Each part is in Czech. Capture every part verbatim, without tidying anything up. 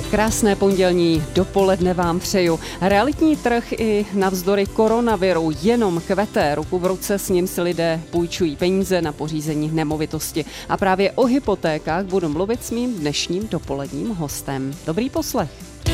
Krásné pondělní dopoledne vám přeju. Realitní trh i navzdory koronaviru jenom kvete. Ruku v ruce s ním si lidé půjčují peníze na pořízení nemovitosti. A právě o hypotékách budu mluvit s mým dnešním dopoledním hostem. Dobrý poslech.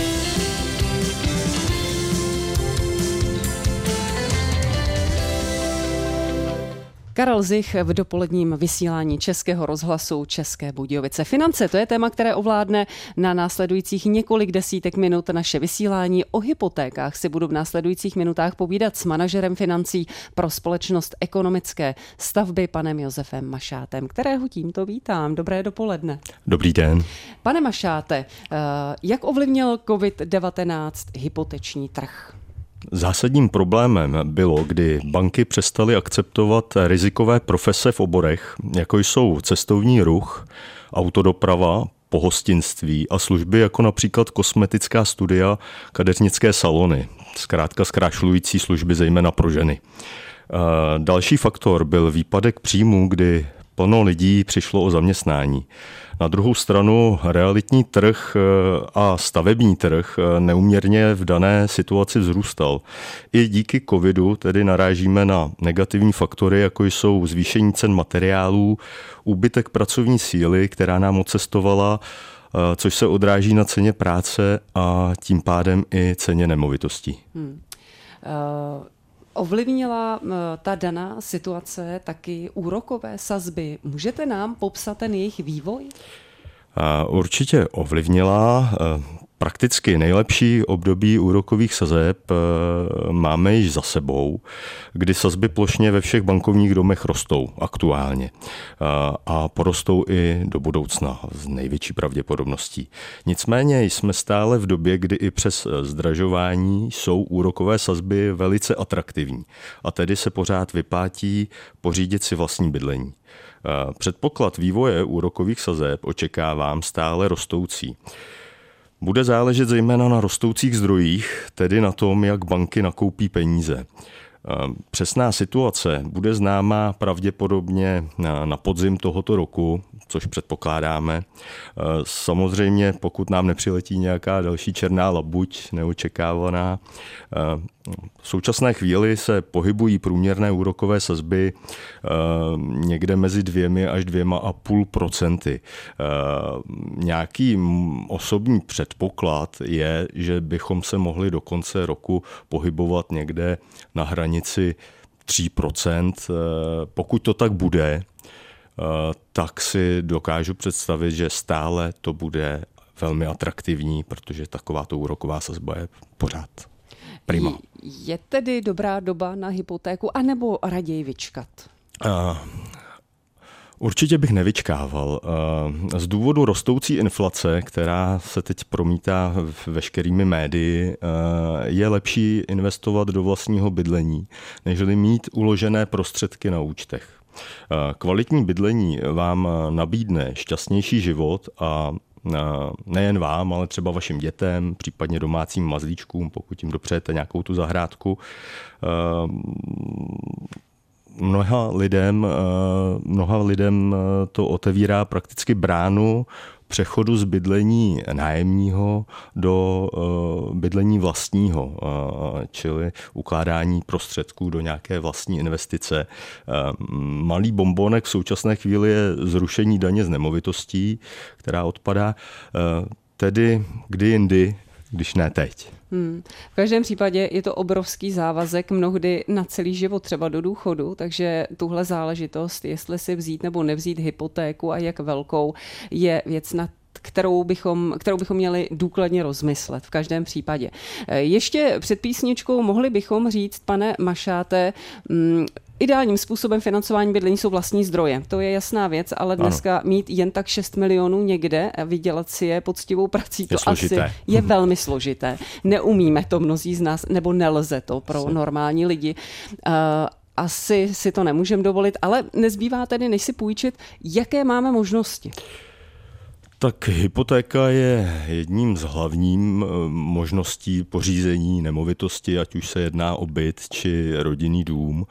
Karel Zich v dopoledním vysílání Českého rozhlasu České Budějovice. Finance, to je téma, které ovládne na následujících několik desítek minut naše vysílání. O hypotékách si budu v následujících minutách povídat s manažerem financí pro společnost ekonomické stavby, panem Josefem Mašátem, kterého tímto vítám. Dobré dopoledne. Dobrý den. Pane Mašáte, jak ovlivnil covid devatenáct hypoteční trh? Zásadním problémem bylo, kdy banky přestaly akceptovat rizikové profese v oborech, jako jsou cestovní ruch, autodoprava, pohostinství a služby jako například kosmetická studia, kadeřnické salony, zkrátka zkrášlující služby zejména pro ženy. Další faktor byl výpadek příjmů, kdy plno lidí přišlo o zaměstnání. Na druhou stranu realitní trh a stavební trh neúměrně v dané situaci vzrůstal. I díky covidu tedy narážíme na negativní faktory, jako jsou zvýšení cen materiálů, úbytek pracovní síly, která nám odcestovala, což se odráží na ceně práce a tím pádem i ceně nemovitostí. Hmm. Uh... Ovlivnila ta daná situace taky úrokové sazby? Můžete nám popsat ten jejich vývoj? Určitě ovlivnila. Prakticky nejlepší období úrokových sazeb máme již za sebou, kdy sazby plošně ve všech bankovních domech rostou aktuálně a porostou i do budoucna s největší pravděpodobností. Nicméně jsme stále v době, kdy i přes zdražování jsou úrokové sazby velice atraktivní a tedy se pořád vyplatí pořídit si vlastní bydlení. Předpoklad vývoje úrokových sazeb očekávám stále rostoucí. Bude záležet zejména na rostoucích zdrojích, tedy na tom, jak banky nakoupí peníze. Přesná situace bude známá pravděpodobně na podzim tohoto roku, což předpokládáme. Samozřejmě, pokud nám nepřiletí nějaká další černá labuť neočekávaná. V současné chvíli se pohybují průměrné úrokové sazby někde mezi dvěmi až dvěma a půl procenty. Nějaký osobní předpoklad je, že bychom se mohli do konce roku pohybovat někde na hranici tří procent. Pokud to tak bude, tak si dokážu představit, že stále to bude velmi atraktivní, protože takováto úroková sazba je pořád prima. Je tedy dobrá doba na hypotéku, anebo raději vyčkat? Uh, určitě bych nevyčkával. Uh, z důvodu rostoucí inflace, která se teď promítá veškerými médii, uh, je lepší investovat do vlastního bydlení, nežli mít uložené prostředky na účtech. Kvalitní bydlení vám nabídne šťastnější život a nejen vám, ale třeba vašim dětem, případně domácím mazlíčkům, pokud jim dopřejete nějakou tu zahrádku. Mnoha lidem, mnoha lidem to otevírá prakticky bránu přechodu z bydlení nájemního do uh, bydlení vlastního, uh, čili ukládání prostředků do nějaké vlastní investice. Uh, malý bombonek v současné chvíli je zrušení daně z nemovitostí, která odpadá. Uh, tedy kdy jindy, když ne teď. Hmm. V každém případě je to obrovský závazek, mnohdy na celý život, třeba do důchodu, takže tuhle záležitost, jestli si vzít nebo nevzít hypotéku a jak velkou, je věc, na kterou bychom, kterou bychom měli důkladně rozmyslet v každém případě. Ještě před písničkou mohli bychom říct, pane Mašáte, mm, ideálním způsobem financování bydlení jsou vlastní zdroje. To je jasná věc, ale dneska ano. Mít jen tak šest milionů někde a vydělat si je poctivou prací, to je asi je velmi složité. Neumíme to mnozí z nás, nebo nelze to pro normální lidi. Uh, asi si to nemůžeme dovolit, ale nezbývá tedy, než si půjčit, jaké máme možnosti. Tak hypotéka je jedním z hlavních možností pořízení nemovitosti, ať už se jedná o byt či rodinný dům.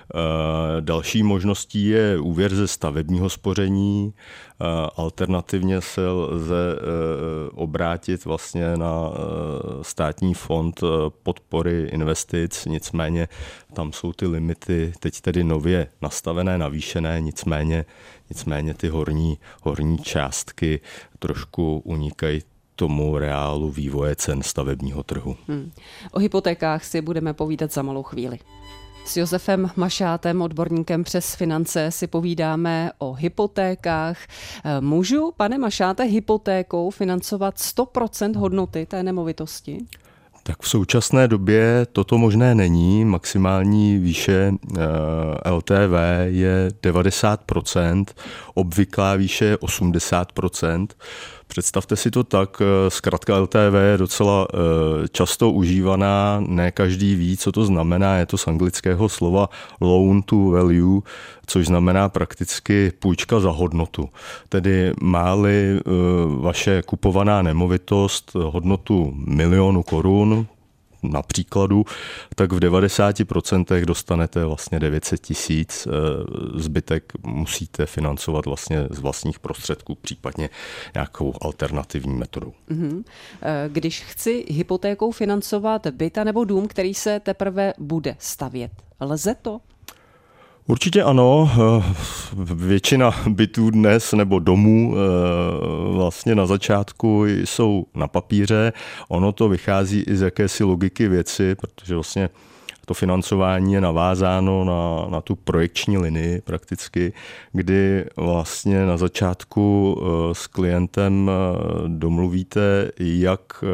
Další možností je úvěr ze stavebního spoření. Alternativně se lze obrátit vlastně na státní fond podpory investic, nicméně tam jsou ty limity teď tedy nově nastavené, navýšené, nicméně, nicméně ty horní, horní částky trošku unikají tomu reálu vývoje cen stavebního trhu. Hmm. O hypotékách si budeme povídat za malou chvíli. S Josefem Mašátem, odborníkem přes finance, si povídáme o hypotékách. Můžu, pane Mašáte, hypotékou financovat sto procent hodnoty té nemovitosti? Tak v současné době toto možné není. Maximální výše L T V je devadesát procent, obvyklá výše je osmdesát procent. Představte si to tak, zkratka L T V je docela často užívaná, ne každý ví, co to znamená, je to z anglického slova loan to value, což znamená prakticky půjčka za hodnotu. Tedy má-li vaše kupovaná nemovitost hodnotu milionu korun, na příkladu, tak v devadesáti procentech dostanete vlastně devět set tisíc, zbytek musíte financovat vlastně z vlastních prostředků, případně nějakou alternativní metodou. Když chci hypotékou financovat byt nebo dům, který se teprve bude stavět, lze to? Určitě ano. Většina bytů dnes nebo domů vlastně na začátku jsou na papíře. Ono to vychází i z jakési logiky věci, protože vlastně to financování je navázáno na, na tu projekční linii prakticky, kdy vlastně na začátku s klientem domluvíte, jak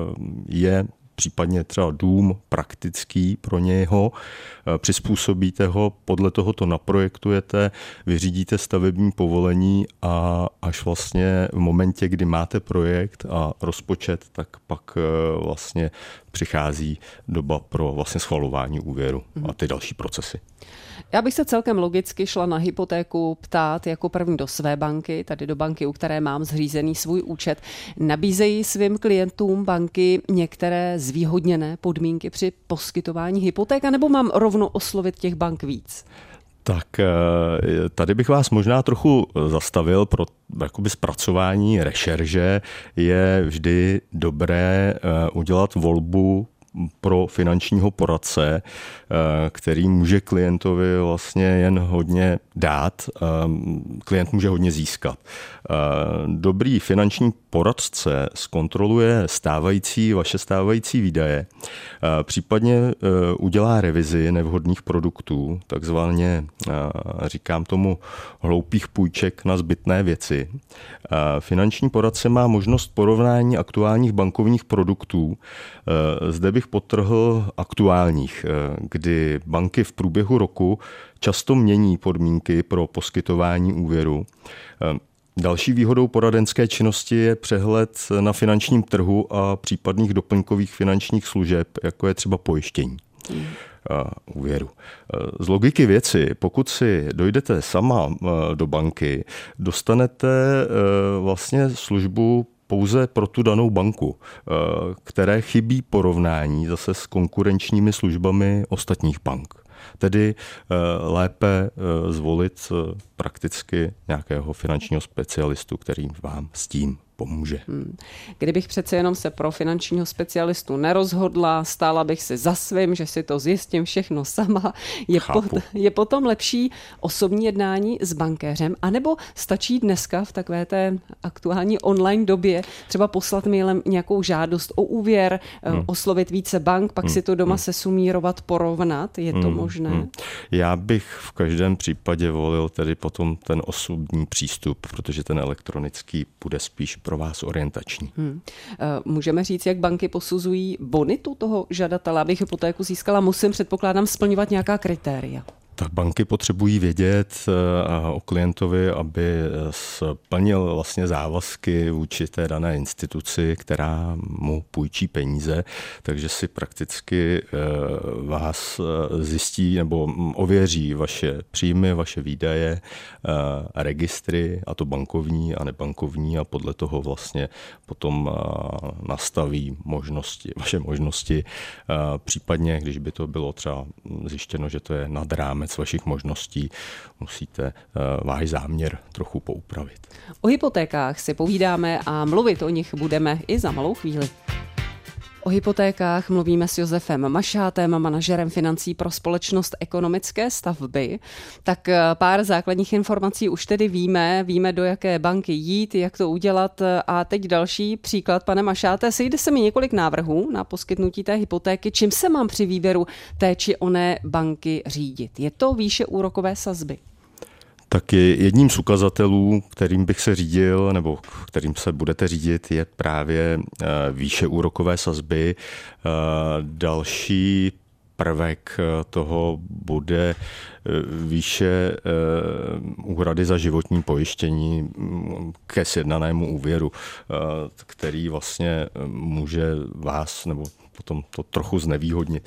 je případně třeba dům praktický pro něho, přizpůsobíte ho, podle toho to naprojektujete, vyřídíte stavební povolení a až vlastně v momentě, kdy máte projekt a rozpočet, tak pak vlastně přichází doba pro vlastně schvalování úvěru a ty další procesy. Já bych se celkem logicky šla na hypotéku ptát jako první do své banky, tady do banky, u které mám zřízený svůj účet. Nabízejí svým klientům banky některé zvýhodněné podmínky při poskytování hypoték, nebo mám rovnou oslovit těch bank víc? Tak tady bych vás možná trochu zastavil, pro jakoby zpracování rešerže je vždy dobré udělat volbu pro finančního poradce, který může klientovi vlastně jen hodně dát, klient může hodně získat. Dobrý finanční poradce zkontroluje stávající, vaše stávající výdaje, případně udělá revizi nevhodných produktů, takzvaně říkám tomu hloupých půjček na zbytné věci. Finanční poradce má možnost porovnání aktuálních bankovních produktů. Zde bych podtrhl aktuálních, kdy banky v průběhu roku často mění podmínky pro poskytování úvěru. Další výhodou poradenské činnosti je přehled na finančním trhu a případných doplňkových finančních služeb, jako je třeba pojištění hmm. úvěru. Z logiky věci, pokud si dojdete sama do banky, dostanete vlastně službu pouze pro tu danou banku, které chybí porovnání zase s konkurenčními službami ostatních bank. Tedy lépe zvolit prakticky nějakého finančního specialistu, který vám s tím pomůže. Hmm. Kdybych přece jenom se pro finančního specialistu nerozhodla, stála bych si za svým, že si to zjistím všechno sama. Je, pot, je potom lepší osobní jednání s bankéřem, anebo stačí dneska v takové té aktuální online době třeba poslat mailem nějakou žádost o úvěr, hmm. oslovit více bank, pak hmm. si to doma hmm. sesumírovat, porovnat. Je to hmm. možné? Hmm. Já bych v každém případě volil tedy potom ten osobní přístup, protože ten elektronický bude spíš pro vás orientační. Hmm. Můžeme říct, jak banky posuzují bonitu toho žadatele, abych hypotéku získala, musím, předpokládám, splňovat nějaká kritéria. Tak banky potřebují vědět o klientovi, aby splnil vlastně závazky vůči té dané instituci, která mu půjčí peníze, takže si prakticky vás zjistí nebo ověří vaše příjmy, vaše výdaje, registry, a to bankovní a nebankovní, a podle toho vlastně potom nastaví možnosti, vaše možnosti. Případně, když by to bylo třeba zjištěno, že to je nad rámec rámec vašich možností musíte váš záměr trochu poupravit. O hypotékách si povídáme a mluvit o nich budeme i za malou chvíli. O hypotékách mluvíme s Josefem Mašátem, manažerem financí pro společnost Ekonomické stavby. Tak pár základních informací už tedy víme, víme, do jaké banky jít, jak to udělat. A teď další příklad, pane Mašáte, sejde se mi několik návrhů na poskytnutí té hypotéky. Čím se mám při výběru té či oné banky řídit? Je to výše úrokové sazby? Tak jedním z ukazatelů, kterým bych se řídil, nebo kterým se budete řídit, je právě výše úrokové sazby. Další prvek toho bude výše úhrady za životní pojištění ke sjednanému úvěru, který vlastně může vás nebo potom to trochu znevýhodnit.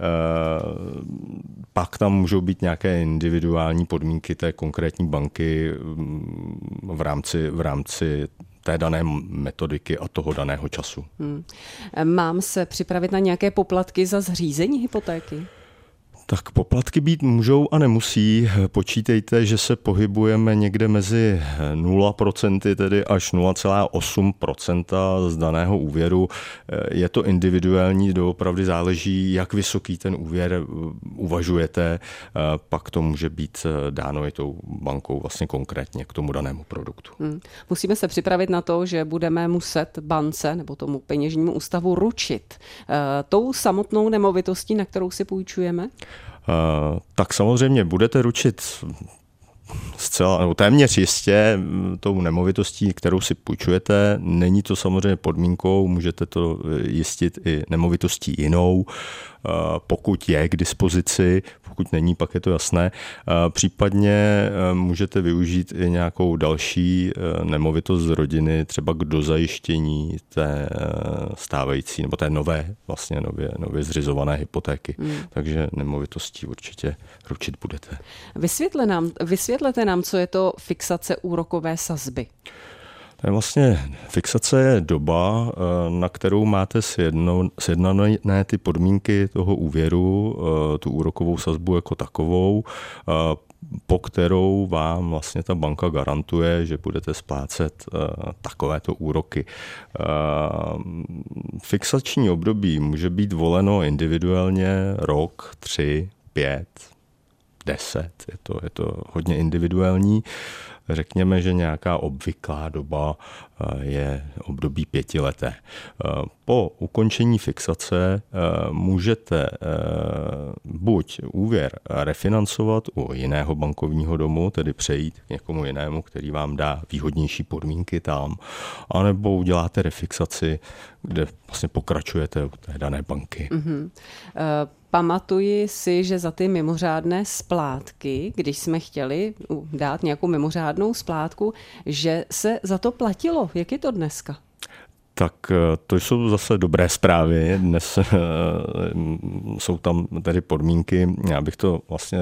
Pak tam můžou být nějaké individuální podmínky té konkrétní banky v rámci, v rámci té dané metodiky a toho daného času. Hmm. Mám se připravit na nějaké poplatky za zřízení hypotéky? Tak poplatky být můžou a nemusí. Počítejte, že se pohybujeme někde mezi nula procent tedy až nula celá osm procenta z daného úvěru. Je to individuální, doopravdy záleží, jak vysoký ten úvěr uvažujete. Pak to může být dáno i tou bankou vlastně konkrétně k tomu danému produktu. Hmm. Musíme se připravit na to, že budeme muset bance nebo tomu peněžnímu ústavu ručit tou samotnou nemovitostí, na kterou si půjčujeme? Uh, tak samozřejmě budete ručit zcela, nebo téměř jistě tou nemovitostí, kterou si půjčujete. Není to samozřejmě podmínkou, můžete to jistit i nemovitostí jinou, pokud je k dispozici, pokud není, pak je to jasné. Případně můžete využít i nějakou další nemovitost z rodiny, třeba k dozajištění té stávající, nebo té nové, vlastně nově, nově zřizované hypotéky. Hmm. Takže nemovitostí určitě ručit budete. Vysvětle nám, vysvětlete nám, co je to fixace úrokové sazby. To je vlastně fixace je doba, na kterou máte sjednané ty podmínky toho úvěru, tu úrokovou sazbu jako takovou, po kterou vám vlastně ta banka garantuje, že budete splácet takovéto úroky. Fixační období může být voleno individuálně rok, tři, pět, deset. Je to, je to hodně individuální. Řekněme, že nějaká obvyklá doba je období pětileté. Po ukončení fixace můžete buď úvěr refinancovat u jiného bankovního domu, tedy přejít k někomu jinému, který vám dá výhodnější podmínky tam, anebo uděláte refixaci, kde vlastně pokračujete u té dané banky. Mm-hmm. Uh... Pamatuji si, že za ty mimořádné splátky, když jsme chtěli dát nějakou mimořádnou splátku, že se za to platilo. Jak je to dneska? Tak to jsou zase dobré zprávy. Dnes jsou tam tedy podmínky, já bych to vlastně...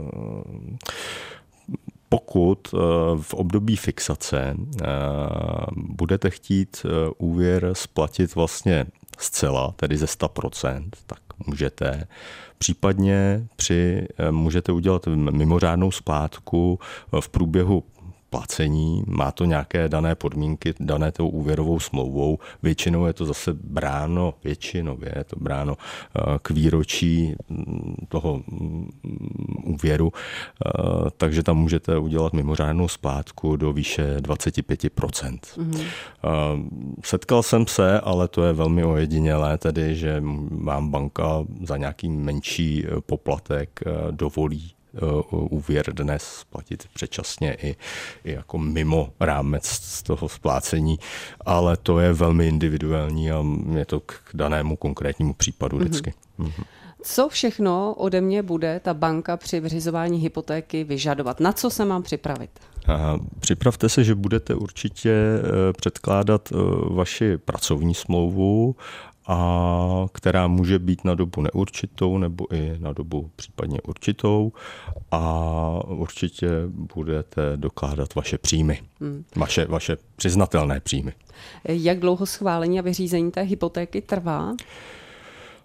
Pokud v období fixace budete chtít úvěr splatit vlastně zcela, tedy ze sto procent, tak můžete. Případně při, můžete udělat mimořádnou splátku v průběhu placení, má to nějaké dané podmínky, dané tou úvěrovou smlouvou. Většinou je to zase bráno, většinově je to bráno k výročí toho úvěru, takže tam můžete udělat mimořádnou splátku do výše dvacet pět procent. Mm-hmm. Setkal jsem se, ale to je velmi ojedinělé, tedy, že vám banka za nějaký menší poplatek dovolí úvěr dnes splatit předčasně i, i jako mimo rámec z toho splácení, ale to je velmi individuální a je to k danému konkrétnímu případu vždycky. Mm-hmm. Co všechno ode mě bude ta banka při vyřizování hypotéky vyžadovat? Na co se mám připravit? Připravte se, že budete určitě předkládat vaši pracovní smlouvu, a která může být na dobu neurčitou nebo i na dobu případně určitou a určitě budete dokládat vaše příjmy, hmm. vaše, vaše přiznatelné příjmy. Jak dlouho schválení a vyřízení té hypotéky trvá?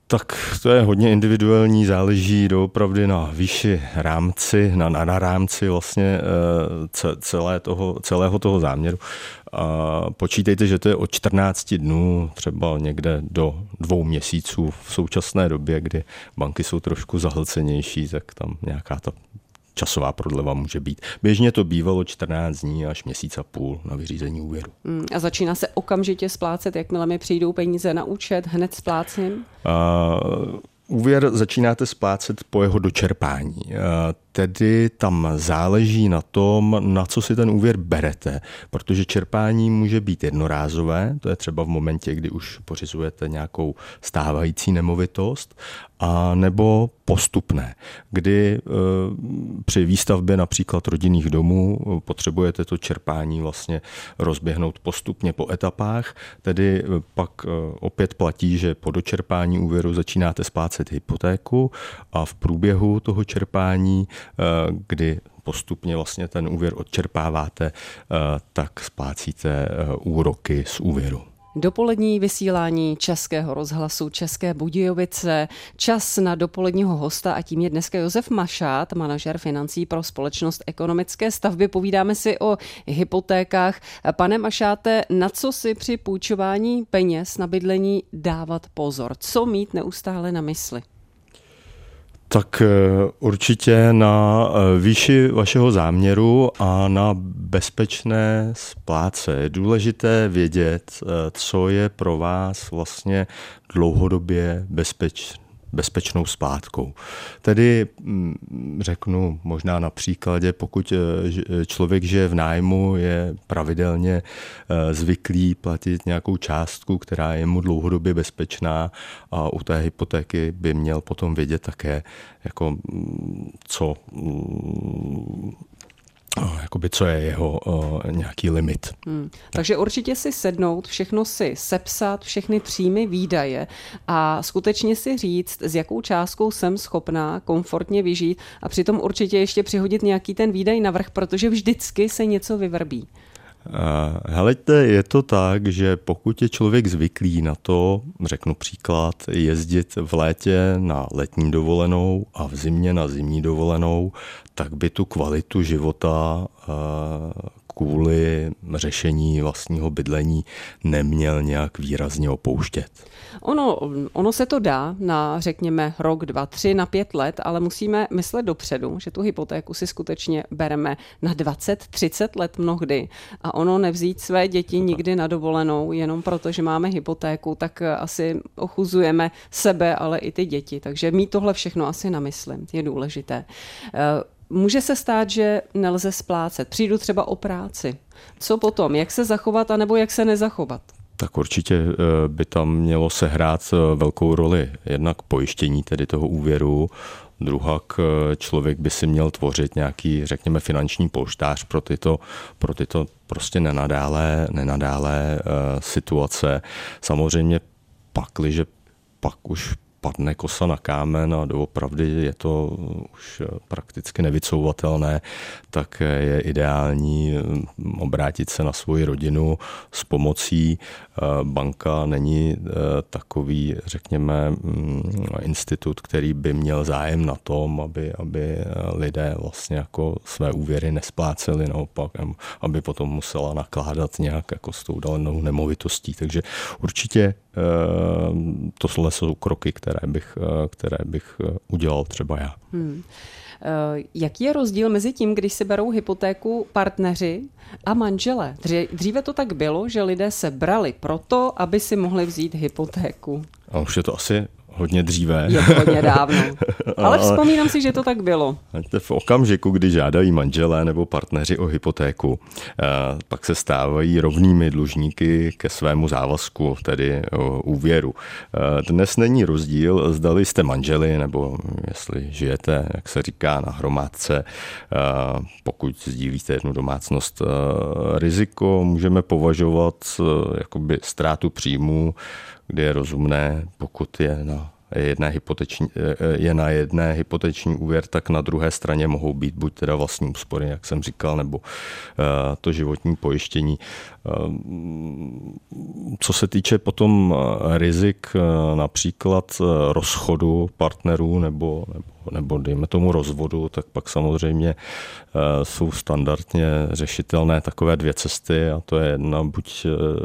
Tak to je hodně individuální, záleží doopravdy na výši rámci, na, na, na rámci vlastně celé toho, celého toho záměru. A počítejte, že to je od čtrnácti dnů, třeba někde do dvou měsíců v současné době, kdy banky jsou trošku zahlcenější, tak tam nějaká ta časová prodleva může být. Běžně to bývalo čtrnáct dní až měsíc a půl na vyřízení úvěru. Hmm, a začíná se okamžitě splácet, jakmile mi přijdou peníze na účet, hned splácím? A úvěr začínáte splácet po jeho dočerpání. Tedy tam záleží na tom, na co si ten úvěr berete, protože čerpání může být jednorázové, to je třeba v momentě, kdy už pořizujete nějakou stávající nemovitost, a nebo postupné, kdy e, při výstavbě například rodinných domů potřebujete to čerpání vlastně rozběhnout postupně po etapách, tedy pak e, opět platí, že po dočerpání úvěru začínáte splácet hypotéku a v průběhu toho čerpání, e, kdy postupně vlastně ten úvěr odčerpáváte, e, tak splácíte e, úroky z úvěru. Dopolední vysílání Českého rozhlasu České Budějovice. Čas na dopoledního hosta a tím je dneska Josef Mašát, manažer financí pro společnost Ekonomické stavby. Povídáme si o hypotékách. Pane Mašáte, na co si při půjčování peněz na bydlení dávat pozor? Co mít neustále na mysli? Tak určitě na výši vašeho záměru a na bezpečné spláce. Je důležité vědět, co je pro vás vlastně dlouhodobě bezpečné. bezpečnou splátkou. Tedy řeknu možná na příkladě, pokud člověk žije v nájmu, je pravidelně zvyklý platit nějakou částku, která je mu dlouhodobě bezpečná, a u té hypotéky by měl potom vědět také, jako co jakoby co je jeho uh, nějaký limit. Hmm. Takže určitě si sednout, všechno si sepsat, všechny příjmy, výdaje a skutečně si říct, s jakou částkou jsem schopná komfortně vyžít a přitom určitě ještě přihodit nějaký ten výdaj navrch, protože vždycky se něco vyvrbí. Helejte, je to tak, že pokud je člověk zvyklý na to, řeknu příklad, jezdit v létě na letní dovolenou a v zimě na zimní dovolenou, tak by tu kvalitu života kvůli řešení vlastního bydlení neměl nějak výrazně opouštět. Ono, ono se to dá na, řekněme, rok, dva, tři, na pět let, ale musíme myslet dopředu, že tu hypotéku si skutečně bereme na dvacet, třicet let mnohdy a ono nevzít své děti nikdy na dovolenou jenom proto, že máme hypotéku, tak asi ochuzujeme sebe, ale i ty děti. Takže mít tohle všechno asi na mysli je důležité. Může se stát, že nelze splácet. Přijdu třeba o práci. Co potom? Jak se zachovat, anebo jak se nezachovat? Tak určitě by tam mělo sehrát velkou roli jednak pojištění tedy toho úvěru, druhak člověk by si měl tvořit nějaký, řekněme, finanční polštář pro tyto, pro tyto prostě nenadálé, nenadálé situace. Samozřejmě pakliže pak už padne kosa na kámen a doopravdy je to už prakticky nevycouvatelné, tak je ideální obrátit se na svoji rodinu s pomocí. Banka není takový, řekněme, institut, který by měl zájem na tom, aby, aby lidé vlastně jako své úvěry nespláceli, naopak, aby potom musela nakládat nějak jako s tou dalenou nemovitostí. Takže určitě tohle jsou kroky, které bych, které bych udělal třeba já. Hmm. Jaký je rozdíl mezi tím, když si berou hypotéku partneři a manželé? Dříve to tak bylo, že lidé se brali proto, aby si mohli vzít hypotéku. A už je to asi hodně dříve. Je to hodně dávno. Ale vzpomínám si, že to tak bylo. V okamžiku, kdy žádají manželé nebo partneři o hypotéku, pak se stávají rovnými dlužníky ke svému závazku, tedy úvěru. Dnes není rozdíl, zdali jste manželi, nebo jestli žijete, jak se říká, na hromádce, pokud sdílíte jednu domácnost. Riziko můžeme považovat jakoby ztrátu příjmů, kdy je rozumné, pokud je na jedné hypoteční, je na jedné hypoteční úvěr, tak na druhé straně mohou být buď teda vlastní úspory, jak jsem říkal, nebo to životní pojištění. Co se týče potom rizik například rozchodu partnerů nebo, nebo, nebo dejme tomu rozvodu, tak pak samozřejmě jsou standardně řešitelné takové dvě cesty a to je jedna, buď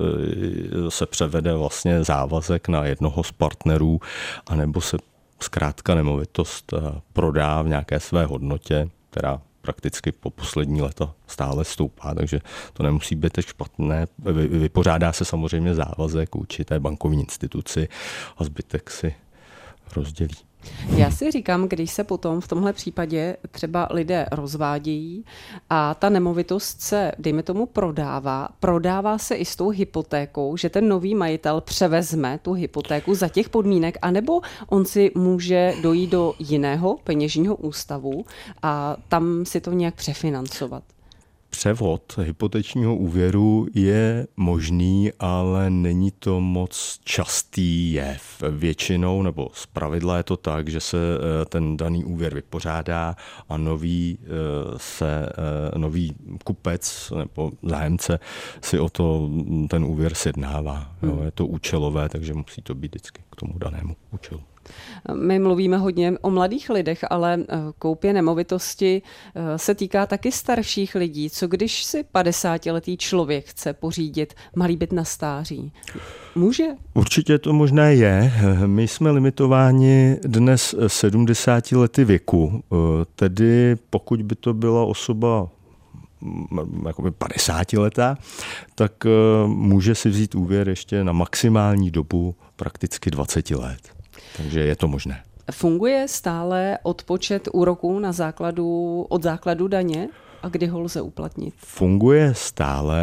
se převede vlastně závazek na jednoho z partnerů, anebo se zkrátka nemovitost prodá v nějaké své hodnotě, která prakticky po poslední léta stále stoupá, takže to nemusí být tak špatné. Vypořádá se samozřejmě závazek určité bankovní instituci a zbytek si rozdělí. Já si říkám, když se potom v tomhle případě třeba lidé rozvádějí a ta nemovitost se, dejme tomu, prodává, prodává se i s tou hypotékou, že ten nový majitel převezme tu hypotéku za těch podmínek, anebo on si může dojít do jiného peněžního ústavu a tam si to nějak přefinancovat. Převod hypotečního úvěru je možný, ale není to moc častý jev. Většinou nebo zpravidla je to tak, že se ten daný úvěr vypořádá a nový, se, nový kupec nebo zájemce si o to ten úvěr sjednává. Jo, je to účelové, takže musí to být vždycky k tomu danému účelu. My mluvíme hodně o mladých lidech, ale koupě nemovitosti se týká taky starších lidí. Co když si padesátiletý člověk chce pořídit malý byt na stáří? Může? Určitě to možné je. My jsme limitováni dnes sedmdesáti lety věku. Tedy pokud by to byla osoba jakoby padesátiletá, tak může si vzít úvěr ještě na maximální dobu prakticky dvacet let. Takže je to možné. Funguje stále odpočet úroků na základu, od základu daně a kdy ho lze uplatnit? Funguje stále.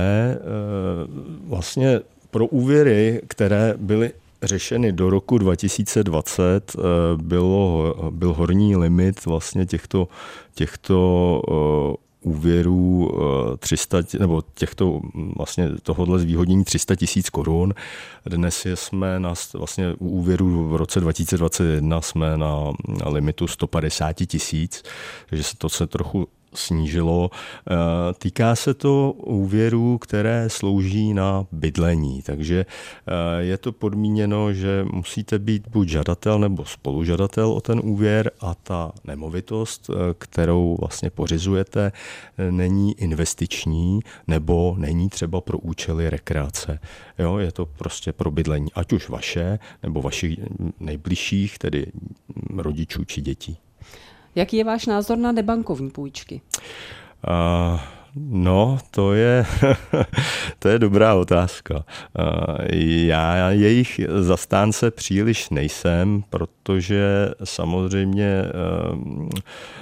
Vlastně pro úvěry, které byly řešeny do roku dva tisíce dvacet, bylo, byl horní limit vlastně těchto, těchto úvěrů tři sta, nebo těchto vlastně tohohle zvýhodnění tři sta tisíc korun. Dnes jsme na vlastně u úvěru v roce dva tisíce dvacet jedna jsme na, na limitu sto padesát tisíc, takže se to se trochu snížilo. Týká se to úvěrů, které slouží na bydlení, takže je to podmíněno, že musíte být buď žadatel nebo spolužadatel o ten úvěr a ta nemovitost, kterou vlastně pořizujete, není investiční nebo není třeba pro účely rekreace. Jo, je to prostě pro bydlení, ať už vaše nebo vašich nejbližších, tedy rodičů či dětí. Jaký je váš názor na nebankovní půjčky? Uh, no, to je, to je dobrá otázka. Uh, já jejich zastánce příliš nejsem, protože samozřejmě uh,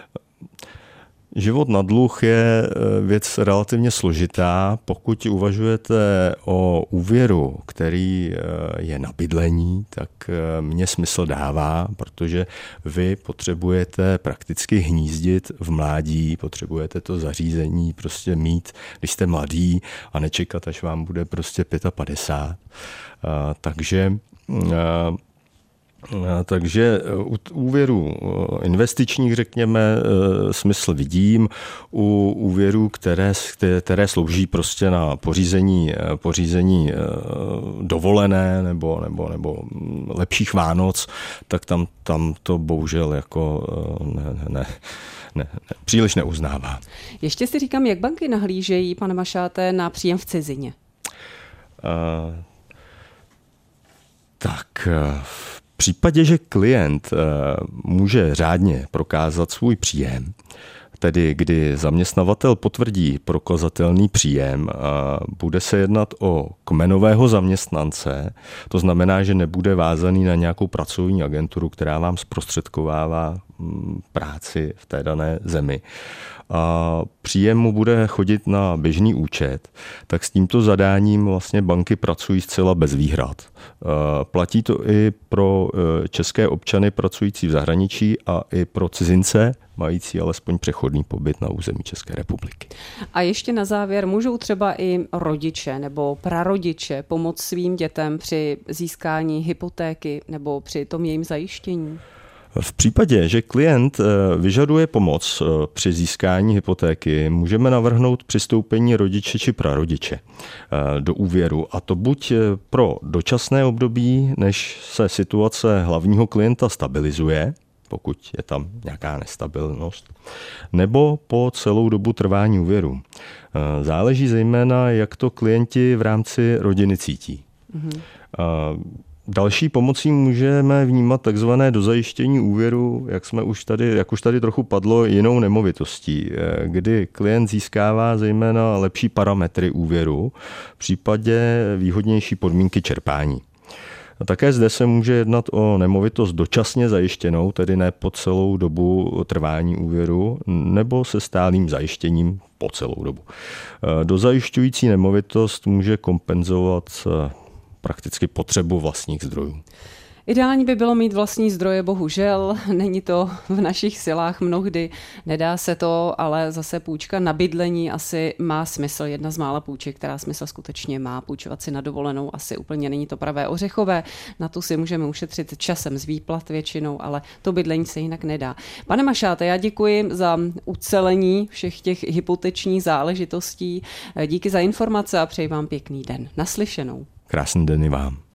život na dluh je věc relativně složitá. Pokud uvažujete o úvěru, který je na bydlení, tak mě smysl dává, protože vy potřebujete prakticky hnízdit v mládí, potřebujete to zařízení prostě mít, když jste mladý a nečekat, až vám bude prostě padesát pět. Takže Takže u úvěrů investičních, řekněme, smysl vidím. U úvěrů, které, které slouží prostě na pořízení, pořízení dovolené nebo, nebo, nebo lepších Vánoc, tak tam, tam to bohužel jako ne, ne, ne, ne, příliš neuznává. Ještě si říkám, jak banky nahlížejí, pane Mašáte, na příjem v cizině? Uh, tak... V případě, že klient může řádně prokázat svůj příjem, tedy kdy zaměstnavatel potvrdí prokazatelný příjem, bude se jednat o kmenového zaměstnance, to znamená, že nebude vázaný na nějakou pracovní agenturu, která vám zprostředkovává práci v té dané zemi a příjem mu bude chodit na běžný účet, tak s tímto zadáním vlastně banky pracují zcela bez výhrad. Platí to i pro české občany pracující v zahraničí a i pro cizince, mající alespoň přechodný pobyt na území České republiky. A ještě na závěr, můžou třeba i rodiče nebo prarodiče pomoct svým dětem při získání hypotéky nebo při tom jejím zajištění? V případě, že klient vyžaduje pomoc při získání hypotéky, můžeme navrhnout přistoupení rodiče či prarodiče do úvěru, a to buď pro dočasné období, než se situace hlavního klienta stabilizuje, pokud je tam nějaká nestabilnost, nebo po celou dobu trvání úvěru. Záleží zejména, jak to klienti v rámci rodiny cítí. Mm-hmm. Další pomocí můžeme vnímat takzvané dozajištění úvěru, jak jsme už tady, jak už tady trochu padlo, jinou nemovitostí, kdy klient získává zejména lepší parametry úvěru, v případě výhodnější podmínky čerpání. A také zde se může jednat o nemovitost dočasně zajištěnou, tedy ne po celou dobu trvání úvěru, nebo se stálým zajištěním po celou dobu. Dozajišťující nemovitost může kompenzovat prakticky potřebu vlastních zdrojů. Ideální by bylo mít vlastní zdroje, bohužel není to v našich silách mnohdy, nedá se to, ale zase půjčka na bydlení asi má smysl, jedna z mála půjček, která smysl skutečně má. Půjčovat si na dovolenou asi úplně není to pravé ořechové, na tu si můžeme ušetřit časem z výplat většinou, ale to bydlení se jinak nedá. Pane Mašáte, já děkuji za ucelení všech těch hypotečních záležitostí, díky za informace a přeji vám pěkný den. Naslyšenou. Krásný den i vám.